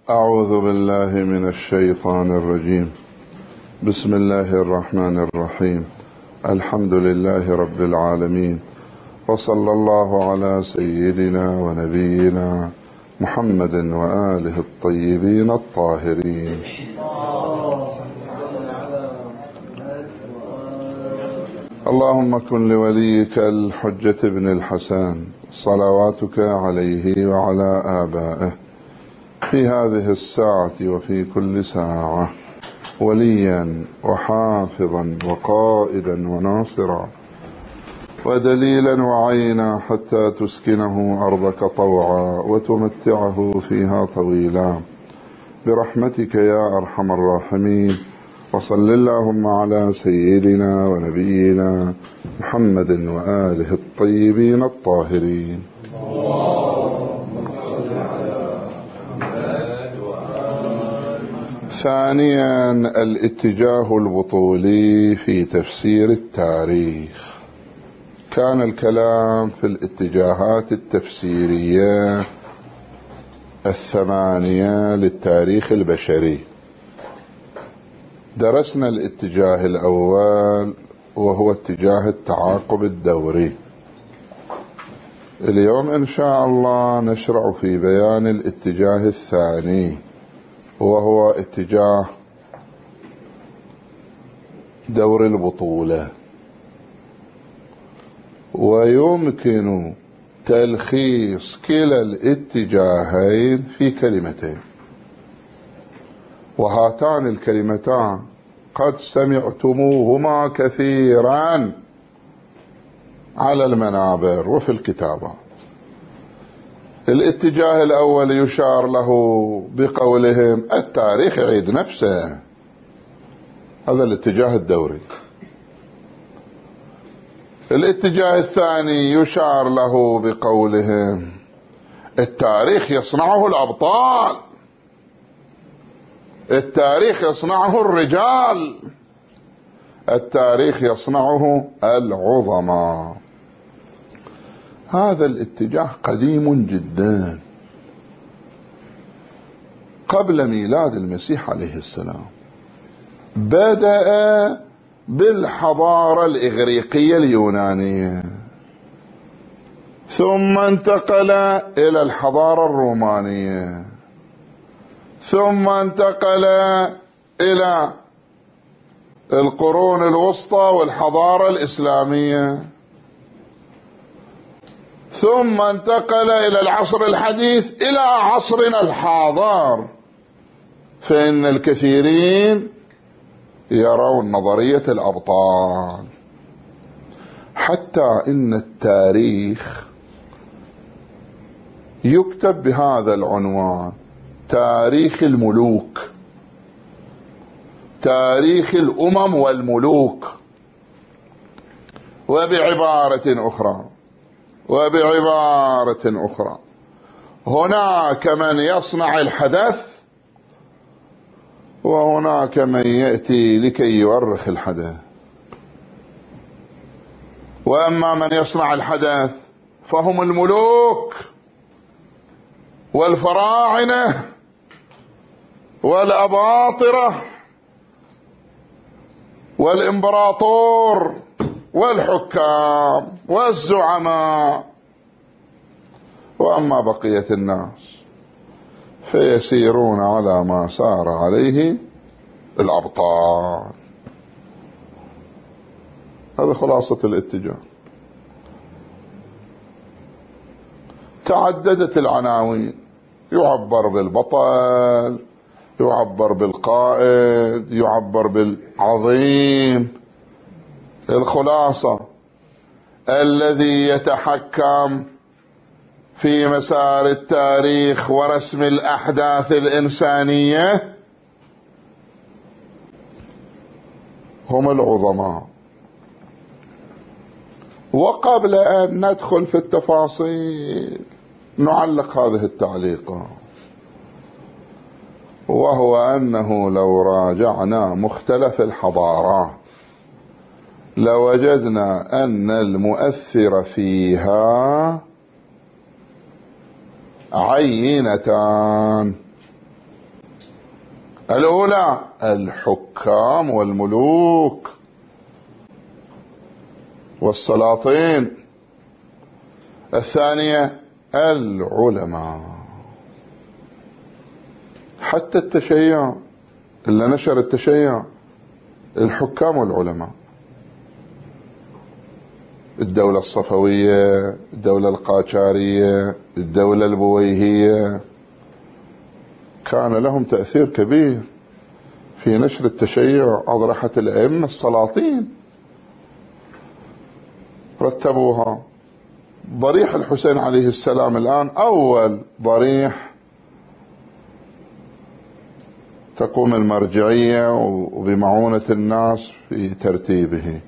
أعوذ بالله من الشيطان الرجيم. بسم الله الرحمن الرحيم. الحمد لله رب العالمين، وصلى الله على سيدنا ونبينا محمد وآله الطيبين الطاهرين. اللهم كن لوليك الحجة بن الحسن صلواتك عليه وعلى آبائه في هذه الساعة وفي كل ساعة وليا وحافظا وقائدا وناصرا ودليلا وعينا، حتى تسكنه أرضك طوعا وتمتعه فيها طويلا برحمتك يا أرحم الراحمين. وصل اللهم على سيدنا ونبينا محمد وآله الطيبين الطاهرين. ثانيا، الاتجاه البطولي في تفسير التاريخ. كان الكلام في الاتجاهات التفسيرية الثمانية للتاريخ البشري. درسنا الاتجاه الأول وهو اتجاه التعاقب الدوري. اليوم إن شاء الله نشرع في بيان الاتجاه الثاني، وهو اتجاه دور البطولة. ويمكن تلخيص كلا الاتجاهين في كلمتين، وهاتان الكلمتان قد سمعتموهما كثيرا على المنابر وفي الكتابات. الاتجاه الأول يشار له بقولهم التاريخ يعيد نفسه، هذا الاتجاه الدوري. الاتجاه الثاني يشار له بقولهم التاريخ يصنعه الأبطال، التاريخ يصنعه الرجال، التاريخ يصنعه العظماء. هذا الاتجاه قديم جدا قبل ميلاد المسيح عليه السلام. بدأ بالحضارة الإغريقية اليونانية، ثم انتقل إلى الحضارة الرومانية، ثم انتقل إلى القرون الوسطى والحضارة الإسلامية، ثم انتقل إلى العصر الحديث إلى عصرنا الحاضر. فإن الكثيرين يرون نظرية الأبطال، حتى إن التاريخ يكتب بهذا العنوان: تاريخ الملوك، تاريخ الأمم والملوك. وبعبارة أخرى هناك من يصنع الحدث، وهناك من يأتي لكي يؤرخ الحدث. وأما من يصنع الحدث فهم الملوك والفراعنة والأباطرة والإمبراطور والحكام والزعماء. وأما بقية الناس فيسيرون على ما سار عليه الأبطال. هذا خلاصة الاتجاه. تعددت العناوين، يعبر بالبطل، يعبر بالقائد، يعبر بالعظيم. الخلاصة: الذي يتحكم في مسار التاريخ ورسم الأحداث الإنسانية هم العظماء. وقبل أن ندخل في التفاصيل نعلق هذه التعليقات، وهو أنه لو راجعنا مختلف الحضارات لوجدنا أن المؤثر فيها عينتان: الأولى الحكام والملوك والسلاطين. الثانية العلماء. حتى التشيع اللي نشر التشيع الحكام والعلماء. الدولة الصفوية، الدولة القاجارية، الدولة البويهية، كان لهم تأثير كبير في نشر التشيع. أضرحة الأئمة السلاطين رتبوها. ضريح الحسين عليه السلام الآن أول ضريح تقوم المرجعية وبمعونة الناس في ترتيبه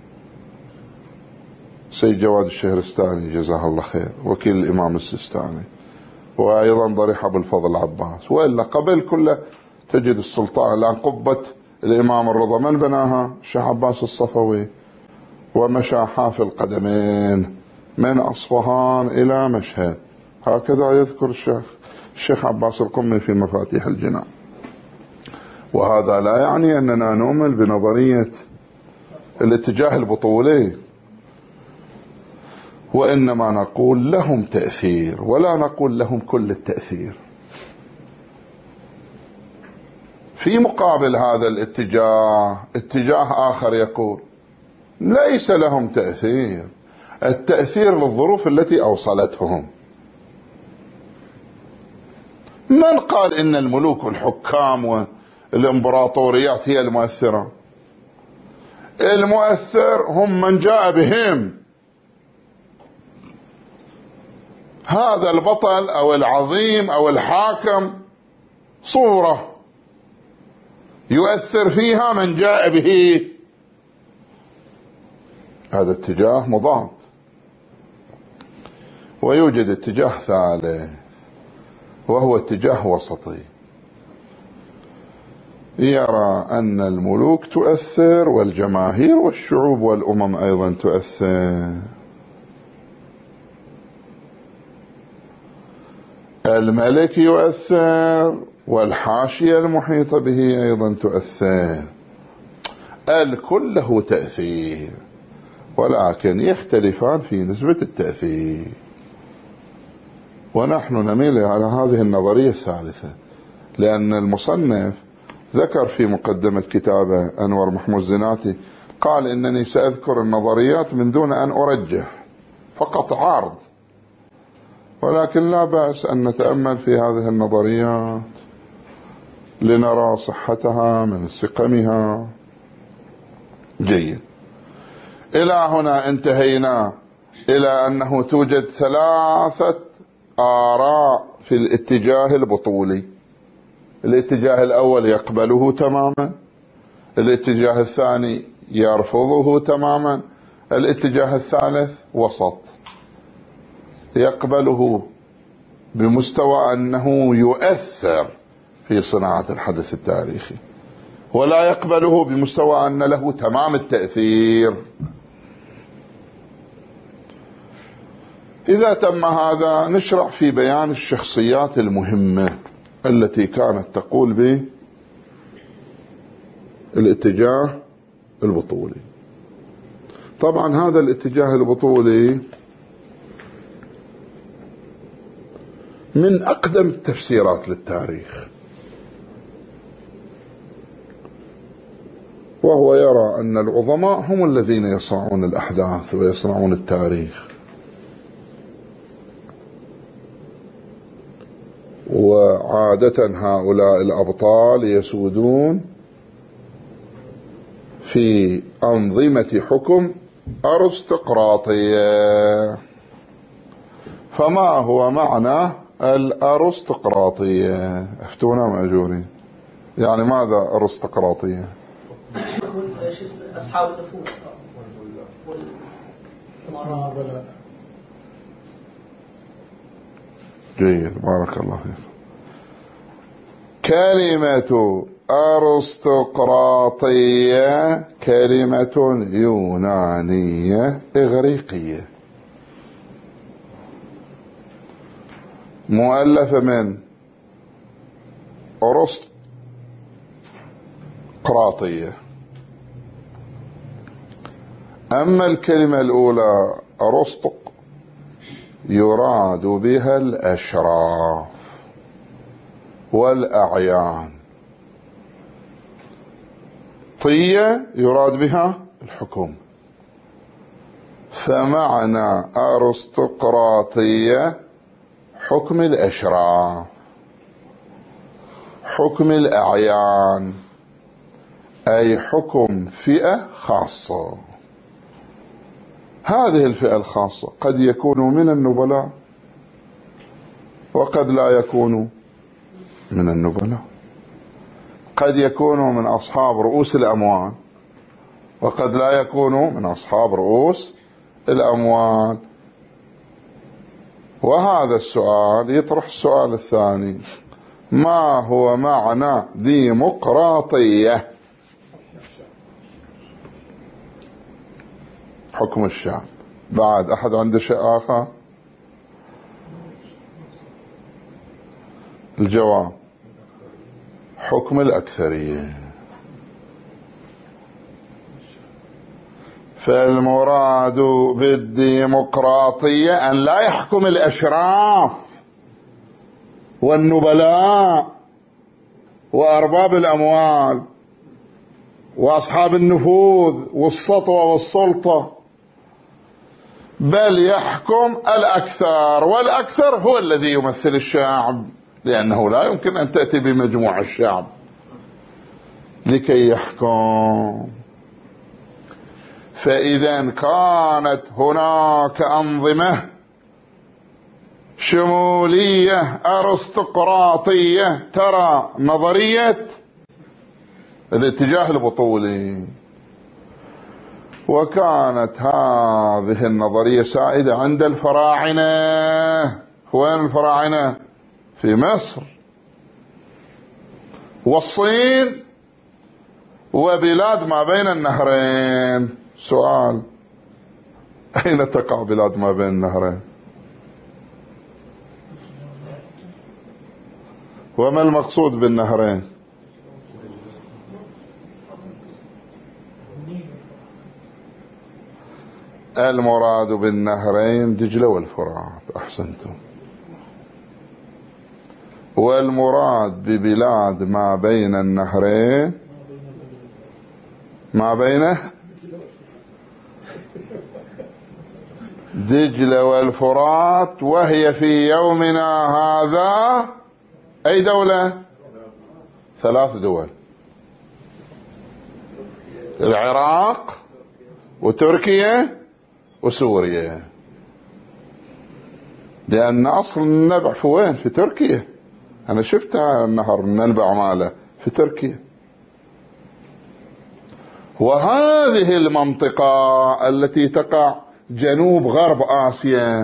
سيد جواد الشهرستاني جزاه الله خير، وكيل الإمام السيستاني، وأيضا ضريح أبو الفضل عباس. وإلا قبل كله تجد السلطان الآن قبة الإمام الرضا من بناها؟ الشيخ عباس الصفوي، ومشى حافي القدمين من أصفهان إلى مشهد. هكذا يذكر الشيخ عباس القمي في مفاتيح الجنان. وهذا لا يعني أننا نؤمن بنظرية الاتجاه البطولي، وإنما نقول لهم تأثير ولا نقول لهم كل التأثير. في مقابل هذا الاتجاه اتجاه آخر يقول ليس لهم تأثير، التأثير للظروف التي أوصلتهم. من قال إن الملوك والحكام والإمبراطوريات هي المؤثرة؟ المؤثر هم من جاء بهم. هذا البطل أو العظيم أو الحاكم صورة يؤثر فيها من جاء به. هذا اتجاه مضاد. ويوجد اتجاه ثالث وهو اتجاه وسطي، يرى أن الملوك تؤثر والجماهير والشعوب والأمم أيضا تؤثر. الملك يؤثر والحاشية المحيطة به أيضا تؤثر. الكل له تأثير، ولكن يختلفان في نسبة التأثير. ونحن نميل على هذه النظرية الثالثة، لأن المصنف ذكر في مقدمة كتابه أنور محمود زناتي قال إنني سأذكر النظريات من دون أن أرجح، فقط عرض، ولكن لا بأس أن نتأمل في هذه النظريات لنرى صحتها من سقمها. جيد. إلى هنا انتهينا إلى أنه توجد ثلاثة آراء في الاتجاه البطولي. الاتجاه الأول يقبله تماما، الاتجاه الثاني يرفضه تماما، الاتجاه الثالث وسط، يقبله بمستوى أنه يؤثر في صناعة الحدث التاريخي، ولا يقبله بمستوى أن له تمام التأثير. إذا تم هذا نشرع في بيان الشخصيات المهمة التي كانت تقول بالاتجاه البطولي. طبعا هذا الاتجاه البطولي من أقدم التفسيرات للتاريخ، وهو يرى أن العظماء هم الذين يصنعون الأحداث ويصنعون التاريخ، وعادة هؤلاء الأبطال يسودون في أنظمة حكم أرستقراطية. فما هو معنى الأرستقراطية؟ افتونا مأجورين، يعني ماذا أرستقراطية؟ أصحاب النفوذ جيد، بارك الله فيك. كلمة أرستقراطية كلمة يونانية إغريقية مؤلفة من قراطية. أما الكلمة الأولى أرسطق يراد بها الأشراف والأعيان، طية يراد بها الحكم. فمعنى أرستقراطية حكم الأشراف، حكم الأعيان، أي حكم فئة خاصة. هذه الفئة الخاصة قد يكونوا من النبلاء وقد لا يكونوا من النبلاء، قد يكونوا من أصحاب رؤوس الأموال وقد لا يكونوا من أصحاب رؤوس الأموال. وهذا السؤال يطرح السؤال الثاني: ما هو معنى ديمقراطية؟ حكم الشعب. بعد أحد عنده شيء آخر؟ الجواب: حكم الأكثرية. فالمراد بالديمقراطية أن لا يحكم الأشراف والنبلاء وأرباب الأموال وأصحاب النفوذ والسطوة والسلطة، بل يحكم الأكثر، والأكثر هو الذي يمثل الشعب، لأنه لا يمكن أن تأتي بمجموع الشعب لكي يحكم. فإذا كانت هناك أنظمة شمولية أرستقراطية ترى نظرية الاتجاه البطولي، وكانت هذه النظرية سائدة عند الفراعنة. وين الفراعنة؟ في مصر والصين وبلاد ما بين النهرين. سؤال: أين تقع بلاد ما بين النهرين؟ وما المقصود بالنهرين؟ المراد بالنهرين دجلة والفرات. أحسنتم. والمراد ببلاد ما بين النهرين ما بينه دجلة والفرات، وهي في يومنا هذا أي دولة؟ 3 دول: العراق وتركيا وسوريا. لأن أصل النبع في وين؟ في تركيا. أنا شفت النهر النبع ماله في تركيا. وهذه المنطقة التي تقع جنوب غرب آسيا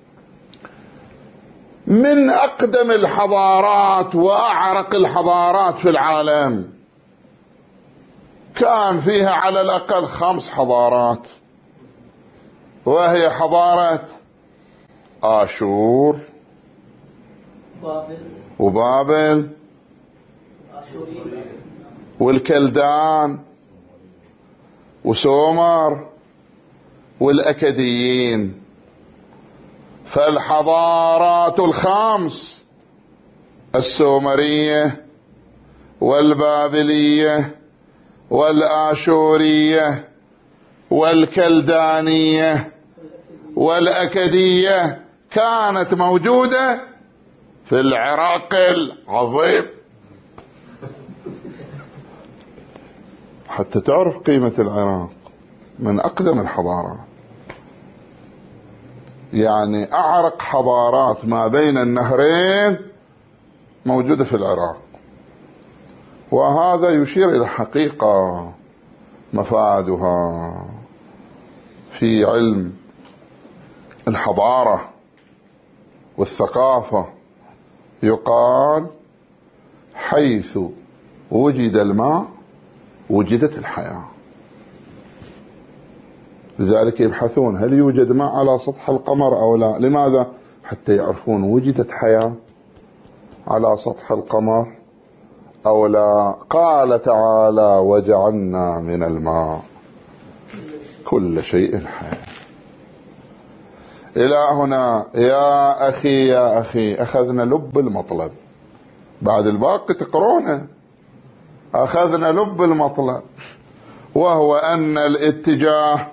من أقدم الحضارات وأعرق الحضارات في العالم. كان فيها على الأقل 5 حضارات، وهي حضارة آشور وبابل والكلدان وسومر والأكديين. فالحضارات ال5: السومرية والبابلية والآشورية والكلدانية والأكدية، كانت موجودة في العراق العظيم. حتى تعرف قيمة العراق، من أقدم الحضارات، يعني أعرق حضارات ما بين النهرين موجودة في العراق. وهذا يشير إلى حقيقة مفادها في علم الحضارة والثقافة. يقال: حيث وجد الماء وجدت الحياة. لذلك يبحثون هل يوجد ماء على سطح القمر أو لا. لماذا؟ حتى يعرفون وجدت حياة على سطح القمر أو لا؟ قال تعالى: وجعلنا من الماء كل شيء حي. إلى هنا يا أخي يا أخي أخذنا لب المطلب، بعد الباقي تقرونه. أخذنا لب المطلب، وهو أن الاتجاه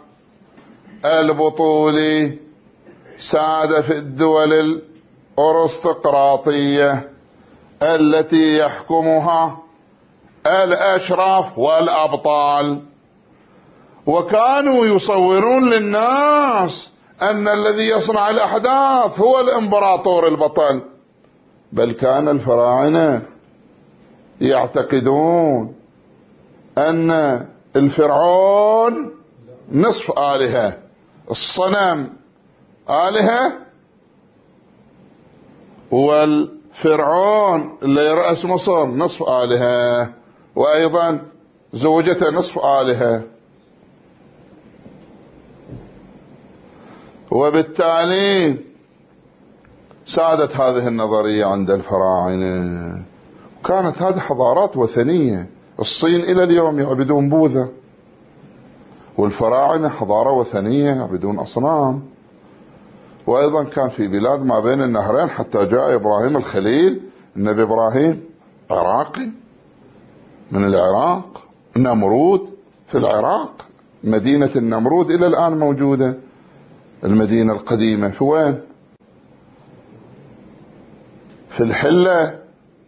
البطولي ساد في الدول الأرستقراطية التي يحكمها الأشراف والأبطال، وكانوا يصورون للناس أن الذي يصنع الأحداث هو الإمبراطور البطل، بل كان الفراعنة يعتقدون أن الفرعون نصف آلهة، الصنم آلهة، والفرعون اللي يرأس مصر نصف آلهة، وأيضا زوجته نصف آلهة. وبالتالي سادت هذه النظرية عند الفراعنة، كانت هذه حضارات وثنية. الصين إلى اليوم يعبدون بوذا، والفراعنة حضارة وثنية يعبدون أصنام. وأيضا كان في بلاد ما بين النهرين حتى جاء إبراهيم الخليل، النبي إبراهيم عراقي من العراق، نمرود في العراق، مدينة النمرود إلى الآن موجودة، المدينة القديمة في وين؟ في الحلة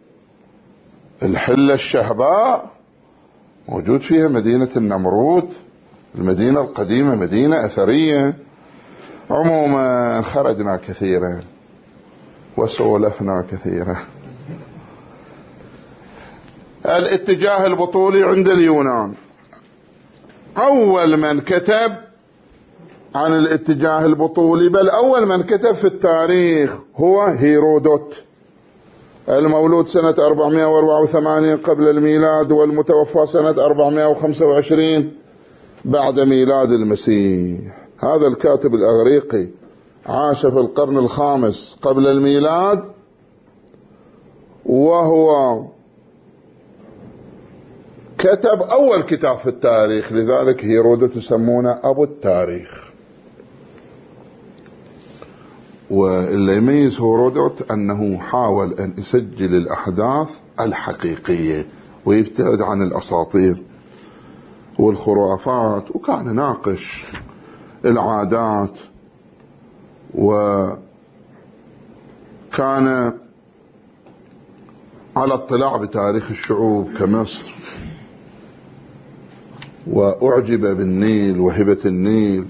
الشهباء موجود فيها مدينة النمرود، المدينة القديمة، مدينة أثرية. عموما خرجنا كثيرا وسولفنا كثيرا. الاتجاه البطولي عند اليونان، أول من كتب عن الاتجاه البطولي، بل أول من كتب في التاريخ، هو هيرودوت، المولود سنة 484 قبل الميلاد، والمتوفى سنة 425 بعد ميلاد المسيح. هذا الكاتب الأغريقي عاش في القرن الخامس قبل الميلاد، وهو كتب أول كتاب في التاريخ، لذلك هيرودوت يسمونه أبو التاريخ. واللي يميز هيرودوت أنه حاول أن يسجل الأحداث الحقيقية ويبتعد عن الأساطير والخرافات، وكان ناقش العادات، وكان على اطلاع بتاريخ الشعوب كمصر، وأعجب بالنيل وهبة النيل،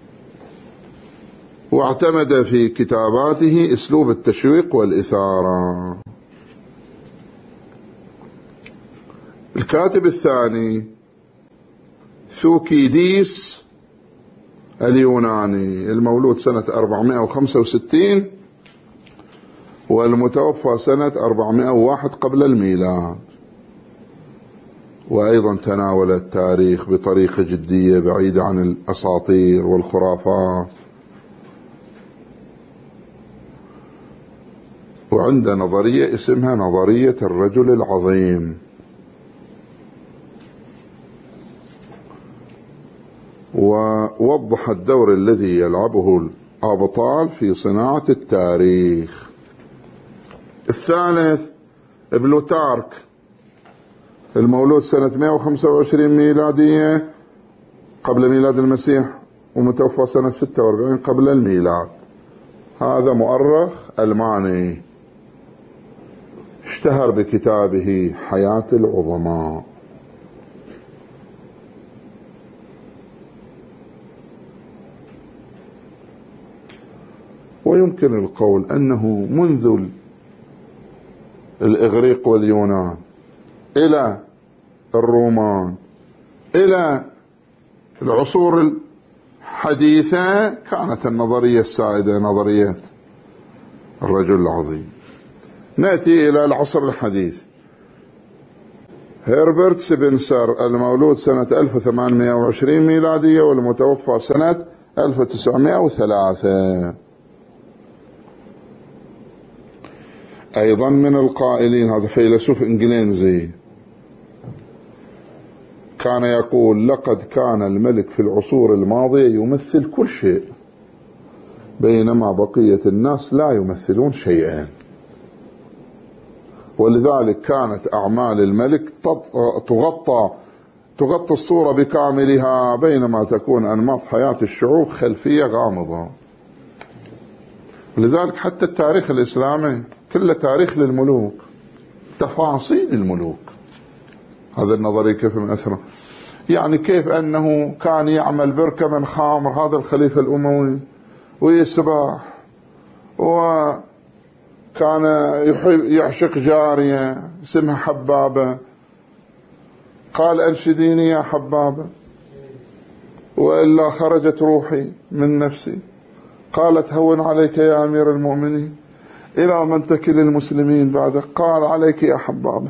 واعتمد في كتاباته أسلوب التشويق والإثارة. الكاتب الثاني ثوكيديس اليوناني، المولود سنة 465 والمتوفى سنة 401 قبل الميلاد، وأيضا تناول التاريخ بطريقة جدية بعيدة عن الأساطير والخرافات. وعند نظرية اسمها نظرية الرجل العظيم، ووضح الدور الذي يلعبه الأبطال في صناعة التاريخ. الثالث بلوتارك، المولود سنة 125 ميلادية قبل ميلاد المسيح، ومتوفى سنة 46 قبل الميلاد. هذا مؤرخ ألماني اشتهر بكتابه حياة العظماء. ويمكن القول أنه منذ الإغريق واليونان إلى الرومان إلى العصور الحديثة كانت النظرية السائدة نظرية الرجل العظيم. نأتي إلى العصر الحديث. هربرت سبنسر، المولود سنة 1820 ميلادية والمتوفى سنة 1903، أيضا من القائلين، هذا فيلسوف إنجليزي كان يقول: لقد كان الملك في العصور الماضية يمثل كل شيء، بينما بقية الناس لا يمثلون شيئا. ولذلك كانت أعمال الملك تغطي الصورة بكاملها، بينما تكون أنماط حياة الشعوب خلفية غامضة. ولذلك حتى التاريخ الإسلامي كله تاريخ للملوك، تفاصيل الملوك. هذا النظرية كيف مأثرة؟ يعني كيف أنه كان يعمل بركة من خامر هذا الخليفة الأموي ويسبح، وكان يعشق جارية اسمها حبابة، قال: أنشديني يا حبابة وإلا خرجت روحي من نفسي. قالت: هون عليك يا أمير المؤمنين، إلى من تكل المسلمين بعدك؟ قال: عليك يا حبابة.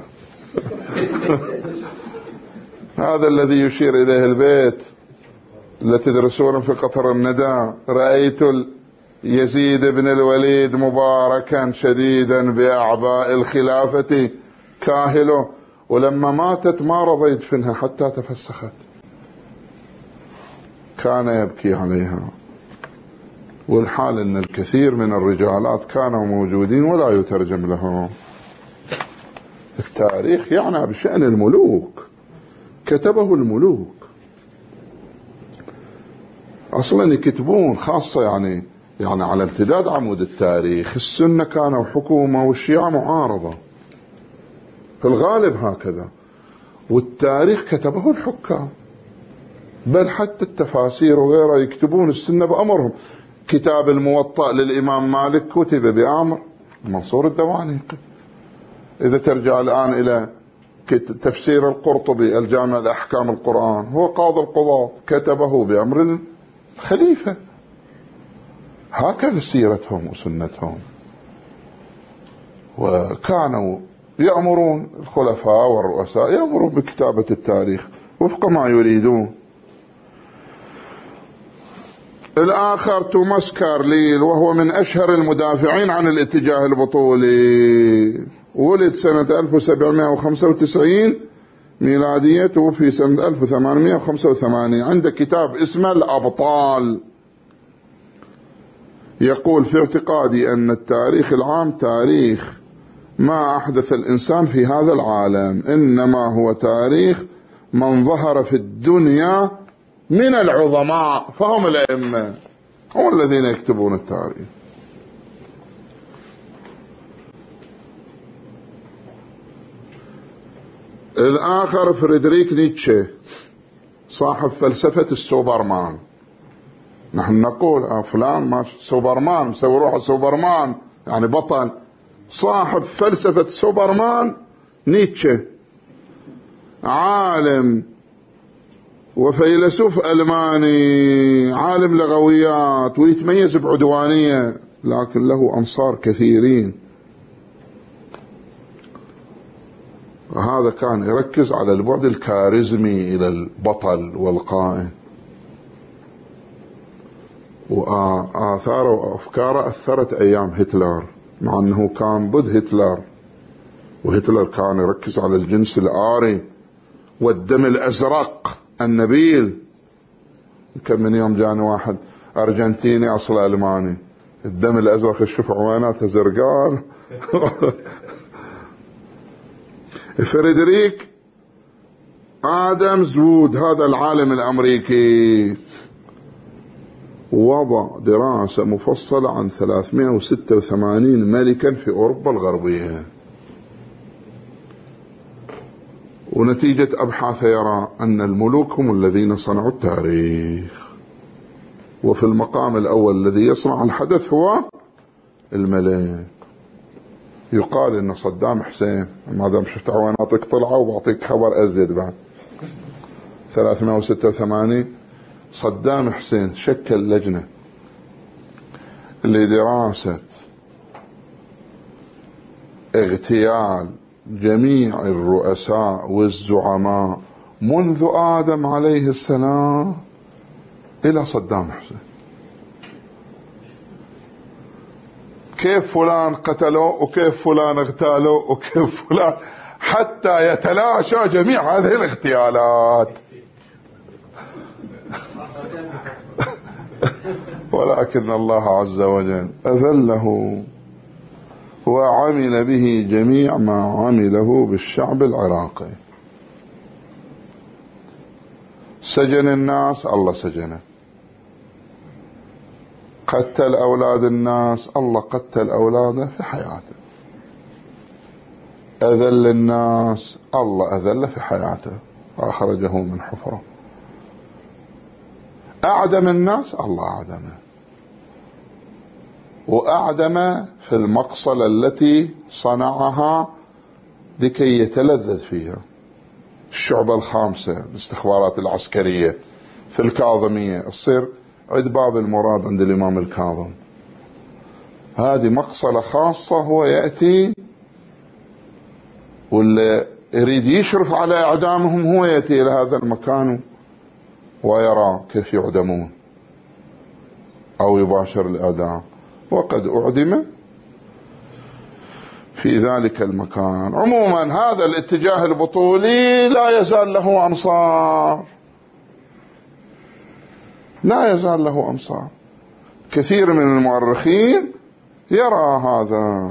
هذا الذي يشير إليه البيت التي تدرسون في قطر الندى: رأيت يزيد بن الوليد مباركا شديدا بأعباء الخلافة كاهله، ولما ماتت ما رضى يدفنها حتى تفسخت، كان يبكي عليها. والحال أن الكثير من الرجالات كانوا موجودين ولا يترجم لهم. التاريخ يعني بشأن الملوك، كتبه الملوك أصلا يكتبون، خاصة يعني على امتداد عمود التاريخ السنة كانوا حكومة والشيعة معارضة في الغالب هكذا، والتاريخ كتبه الحكام، بل حتى التفاسير وغيرها يكتبون السنة بأمرهم. كتاب الموطأ للإمام مالك كتب بأمر منصور الدوانيقي. إذا ترجع الآن إلى تفسير القرطبي الجامع لأحكام القرآن، هو قاضي القضاة، كتبه بأمر الخليفة. هكذا سيرتهم وسنتهم، وكانوا يأمرون الخلفاء والرؤساء يأمرون بكتابة التاريخ وفق ما يريدون. الآخر توماس كارليل، وهو من أشهر المدافعين عن الاتجاه البطولي، ولد سنة 1795 ميلادية، توفي سنة 1885. عنده كتاب اسمه الأبطال، يقول: في اعتقادي أن التاريخ العام تاريخ ما أحدث الإنسان في هذا العالم، إنما هو تاريخ من ظهر في الدنيا من العظماء، فهم الأئمة، هم الذين يكتبون التاريخ. الآخر فريدريك نيتشه، صاحب فلسفة السوبرمان. نحن نقول فلان ما سوبرمان، مسوي روحه سوبرمان يعني بطل. صاحب فلسفة سوبرمان نيتشه، عالم وفيلسوف ألماني، عالم لغويات، ويتميز بعدوانية، لكن له أنصار كثيرين. وهذا كان يركز على البعد الكاريزمي إلى البطل والقائد، وآثاره وأفكاره أثرت أيام هتلر، مع أنه كان ضد هتلر، وهتلر كان يركز على الجنس الآري والدم الأزرق النبيل. كم من يوم جاني واحد أرجنتيني أصل ألماني، الدم الأزرق الشوف عويناته زرقان. فريدريك آدمز وود، هذا العالم الأمريكي، وضع دراسة مفصلة عن 386 ملكا في أوروبا الغربية، ونتيجة أبحاثه يرى أن الملوك هم الذين صنعوا التاريخ، وفي المقام الأول الذي يصنع الحدث هو الملك. يقال أن صدام حسين، ما دام شفت عواناتك طلعوا وبعطيك خبر أزيد بعد، 386 صدام حسين شكل لجنة لدراسة اغتيال جميع الرؤساء والزعماء منذ آدم عليه السلام إلى صدام حسين. كيف فلان قتلوا، وكيف فلان اغتالوا، وكيف فلان، حتى يتلاشى جميع هذه الاغتيالات. ولكن الله عز وجل أذله وعمل به جميع ما عمله بالشعب العراقي. سجن الناس، الله سجنه. قتل أولاد الناس، الله قتل أولاده في حياته. أذل الناس، الله أذل في حياته وأخرجه من حفره. أعدم الناس، الله أعدمه، وأعدم في المقصلة التي صنعها لكي يتلذذ فيها. الشعبة الخامسة الاستخبارات العسكرية في الكاظمية، تصير عد باب المراد عند الإمام الكاظم. هذه مقصلة خاصة، هو يأتي واللي يريد يشرف على إعدامهم هو يأتي إلى هذا المكان ويرى كيف يعدمون أو يباشر الإعدام، وقد أعدم في ذلك المكان. عموما هذا الاتجاه البطولي لا يزال له أنصار، لا يزال له أنصار. كثير من المؤرخين يرى هذا.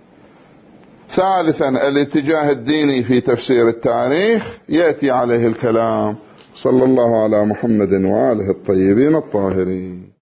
ثالثا الاتجاه الديني في تفسير التاريخ يأتي عليه الكلام. صلى الله على محمد وآله الطيبين الطاهرين.